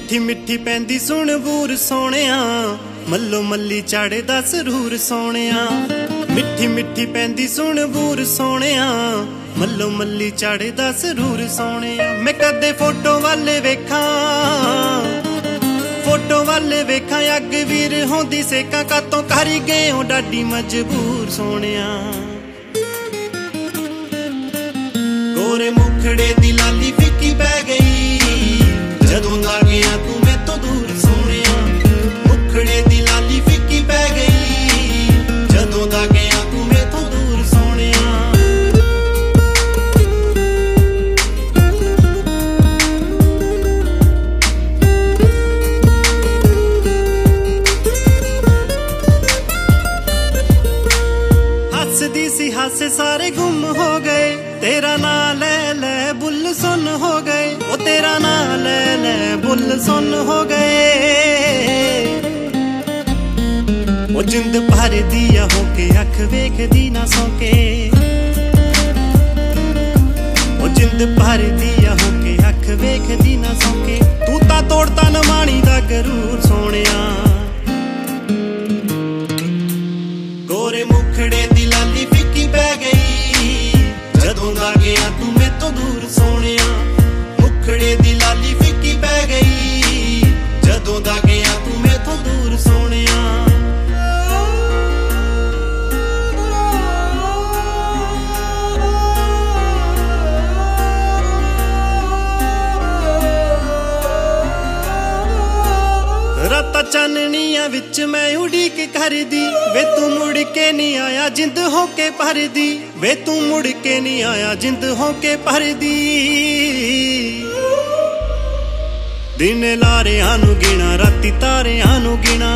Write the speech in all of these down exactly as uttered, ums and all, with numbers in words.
मिठी मिठी पैंदी सुन बूर सोहणिया, मल्लो मल्ली चढ़दा सरूर सोहणिया। मिठी मिठी पैंदी सुन बूर सोहणिया, मल्लो मल्ली चढ़दा सरूर सोहणिया। मैं कदे फोटो वाले वेखां, फोटो वाले वेखां अग वीर होंदी सेका, कातों कर गए हो डाडी मजबूर सोहणिया। गोरे मुखड़े दी लाली फिक्की पै गई, जदों दा गया तू मैं तो दूर सोहणिया। मुखड़े दी लाली फिक्की पै गई, जदों दा गया तू मैं तो दूर सोहणिया। हसदी सी हासे सारे गुम हो गए, तेरा ना ले ले बुल सुन हो गए। ओ तेरा ना ले ले बुल सुन हो गए। ओ जिंद भर दिया होके अख वेखदी ना सौके, ओ जिंद भर दिया होके अख वेखदी ना सौके। तू ता तोड़ता न माणी दा गरूर सोहणिया। गोरे मुखड़े दी लाली फिक्की पै गई, जदों दा गया तू मैं तो दूर सोहणिया। मुखड़े दी लाली फिक्की पै गई, जदों दा गया तू मैं तो दूर सोहणिया। रातां चाननियां विच मैं उड़ीक करदी, वे तू मुड़ के नहीं आया जिंद होके भरदी। वे तू मुड़ के नहीं आया जिंद होके भरदी। दिन लारियां नू गिना राती तारियां नू गिना,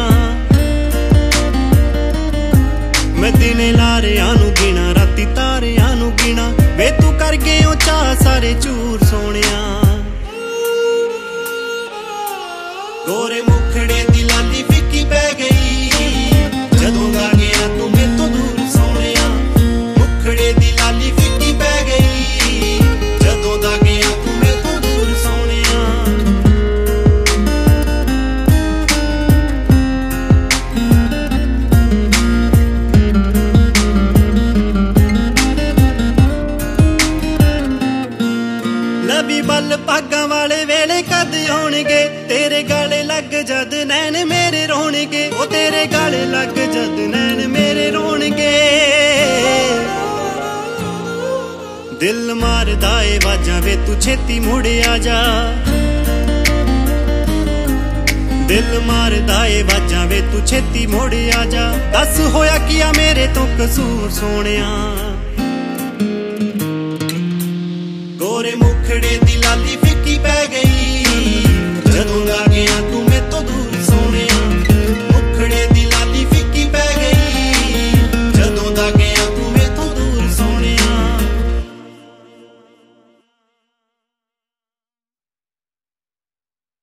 मैं दिन लारियां नू गिना राती तारियां नू गिना। वे तू कर गए हो चाह सारे चूर सोहणिया। गोरे मुखड़े दी लाली फिक्की पै गई, जदों दा गया तू मैं तो दूर सोहणिया। मुखड़े दी लाली फिक्की पै गई, जदों दा गया तू मैं तो दूर सोहणिया। नबी बल भागां वाले वेले कद आउणगे, तेरे गाले लग जद नैन मेरे रोणगे। ओ तेरे गाले लग जद नैन मेरे रोणगे। दिल मारदा ए वाजां वे तू छेती मुड़ आ जा। दिल मारदा ए वाजां वे तू छेती मुड़ आ जा। दस होया किया मेरे तो कसूर सोहणिया। गोरे मुखड़े दी लाली